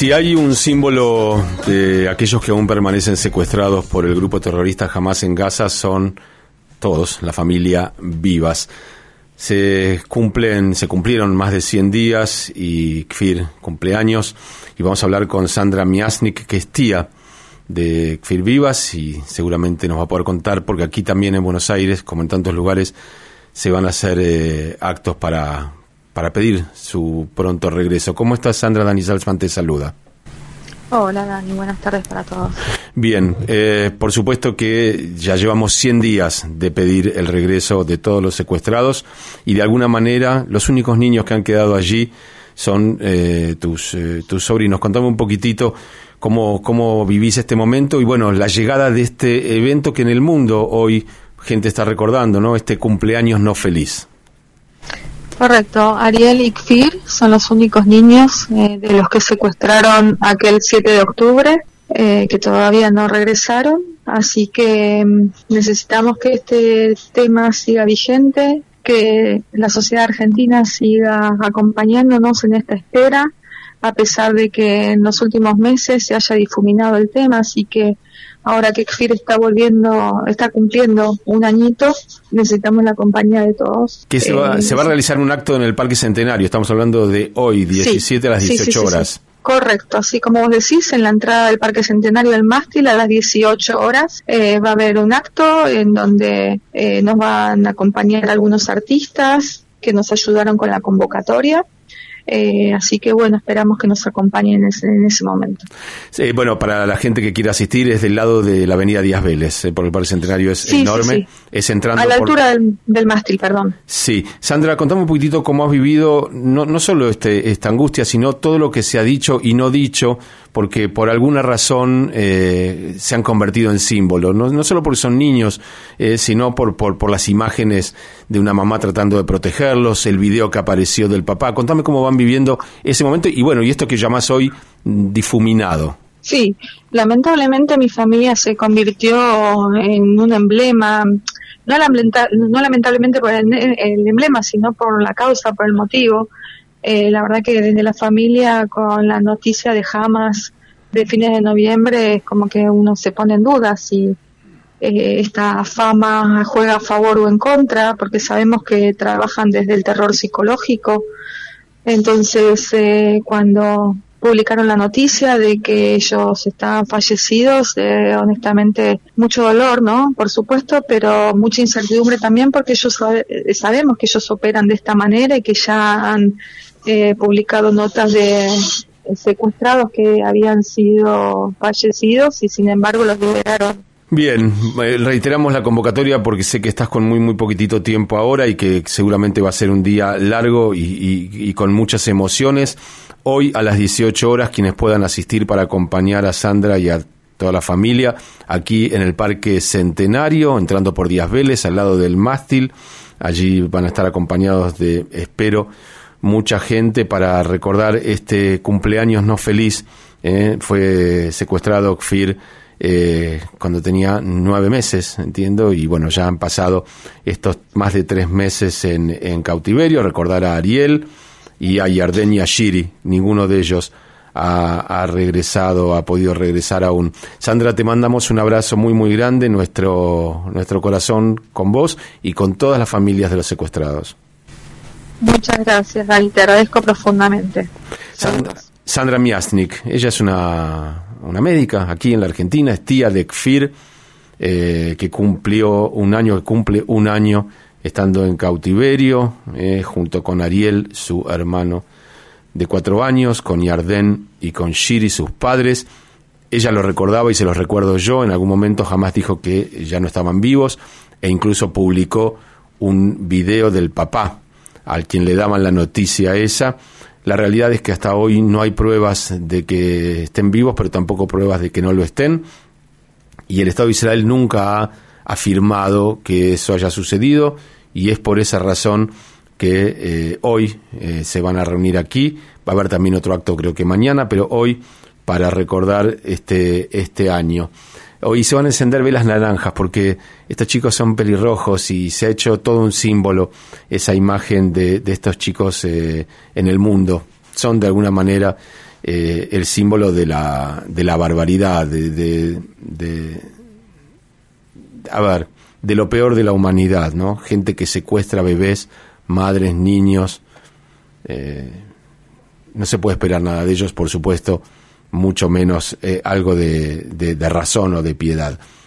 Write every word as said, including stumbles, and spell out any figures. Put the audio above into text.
Si hay un símbolo de aquellos que aún permanecen secuestrados por el grupo terrorista Hamás en Gaza, son todos, la familia Vivas. Se cumplen, se cumplieron más de cien días y Kfir cumpleaños, y vamos a hablar con Sandra Miasnik, que es tía de Kfir Vivas, y seguramente nos va a poder contar, porque aquí también en Buenos Aires, como en tantos lugares, se van a hacer eh, actos para, para pedir su pronto regreso. ¿Cómo estás, Sandra? Dani Salzman te saluda. Hola, Dani, buenas tardes para todos. Bien, eh, por supuesto que ya llevamos cien días de pedir el regreso de todos los secuestrados, y de alguna manera los únicos niños que han quedado allí son eh, tus, eh, tus sobrinos. Contame un poquitito cómo, cómo vivís este momento y, bueno, la llegada de este evento que en el mundo hoy gente está recordando, ¿no? Este cumpleaños no feliz. Correcto, Ariel y Kfir son los únicos niños eh, de los que secuestraron aquel siete de octubre, eh, que todavía no regresaron, así que mm, necesitamos que este tema siga vigente, que la sociedad argentina siga acompañándonos en esta espera, a pesar de que en los últimos meses se haya difuminado el tema, así que ahora que Kfir está volviendo, está cumpliendo un añito, necesitamos la compañía de todos. Que se va, eh, se va a realizar un acto en el Parque Centenario, estamos hablando de hoy, diecisiete sí, a las dieciocho sí, sí, horas. Sí, sí. Correcto, así como vos decís, en la entrada del Parque Centenario del Mástil a las dieciocho horas eh, va a haber un acto en donde eh, nos van a acompañar algunos artistas que nos ayudaron con la convocatoria. Eh, así que bueno, esperamos que nos acompañen en ese, en ese momento. Sí, bueno, para la gente que quiera asistir es del lado de la avenida Díaz Vélez, eh, por el Parque Centenario es sí, enorme, sí, sí. Es entrando a la por... altura del, del mástil, perdón. Sí, Sandra, contame un poquitito cómo has vivido no, no solo este, esta angustia, sino todo lo que se ha dicho y no dicho, porque por alguna razón eh, se han convertido en símbolos, no, no solo porque son niños, eh, sino por, por, por las imágenes de una mamá tratando de protegerlos, el video que apareció del papá. Contame cómo van viviendo ese momento y, bueno, y esto que llamás hoy difuminado. Sí, lamentablemente mi familia se convirtió en un emblema, no, lamenta, no lamentablemente por el, el emblema, sino por la causa, por el motivo. Eh, la verdad que desde la familia, con la noticia de Hamás de fines de noviembre, es como que uno se pone en duda si eh, esta fama juega a favor o en contra, porque sabemos que trabajan desde el terror psicológico. Entonces, eh, cuando publicaron la noticia de que ellos estaban fallecidos, eh, honestamente, mucho dolor, ¿no? Por supuesto, pero mucha incertidumbre también, porque ellos sabe, sabemos que ellos operan de esta manera y que ya han eh, publicado notas de secuestrados que habían sido fallecidos y sin embargo los liberaron. Bien, reiteramos la convocatoria porque sé que estás con muy muy poquitito tiempo ahora y que seguramente va a ser un día largo y, y, y con muchas emociones. Hoy a las dieciocho horas, quienes puedan asistir para acompañar a Sandra y a toda la familia aquí en el Parque Centenario, entrando por Díaz Vélez, al lado del mástil. Allí van a estar acompañados de, espero, mucha gente para recordar este cumpleaños no feliz. Eh, fue secuestrado Kfir Eh, cuando tenía nueve meses, entiendo, y bueno, ya han pasado estos más de tres meses en, en cautiverio. Recordar a Ariel y a Yarden y a Shiri, ninguno de ellos ha, ha regresado, ha podido regresar aún. Sandra, te mandamos un abrazo muy muy grande, nuestro, nuestro corazón con vos y con todas las familias de los secuestrados. Muchas gracias, Dani, te agradezco profundamente. Sandra, Sandra Miasnik, ella es una... una médica aquí en la Argentina, es tía de Kfir, eh, que cumplió un año, que cumple un año estando en cautiverio, eh, junto con Ariel, su hermano de cuatro años, con Yarden y con Shiri, sus padres. Ella lo recordaba y se los recuerdo yo, en algún momento jamás dijo que ya no estaban vivos, e incluso publicó un video del papá, al quien le daban la noticia esa. La realidad es que hasta hoy no hay pruebas de que estén vivos, pero tampoco pruebas de que no lo estén. Y el Estado de Israel nunca ha afirmado que eso haya sucedido, y es por esa razón que eh, hoy eh, se van a reunir aquí. Va a haber también otro acto, creo que mañana, pero hoy para recordar este, este año. Hoy se van a encender velas naranjas porque estos chicos son pelirrojos y se ha hecho todo un símbolo esa imagen de, de estos chicos eh, en el mundo. Son de alguna manera eh, el símbolo de la, de la barbaridad, de, de, de, a ver, de lo peor de la humanidad, ¿no? Gente que secuestra bebés, madres, niños. Eh, no se puede esperar nada de ellos, por supuesto, mucho menos eh, algo de, de, de razón o de piedad.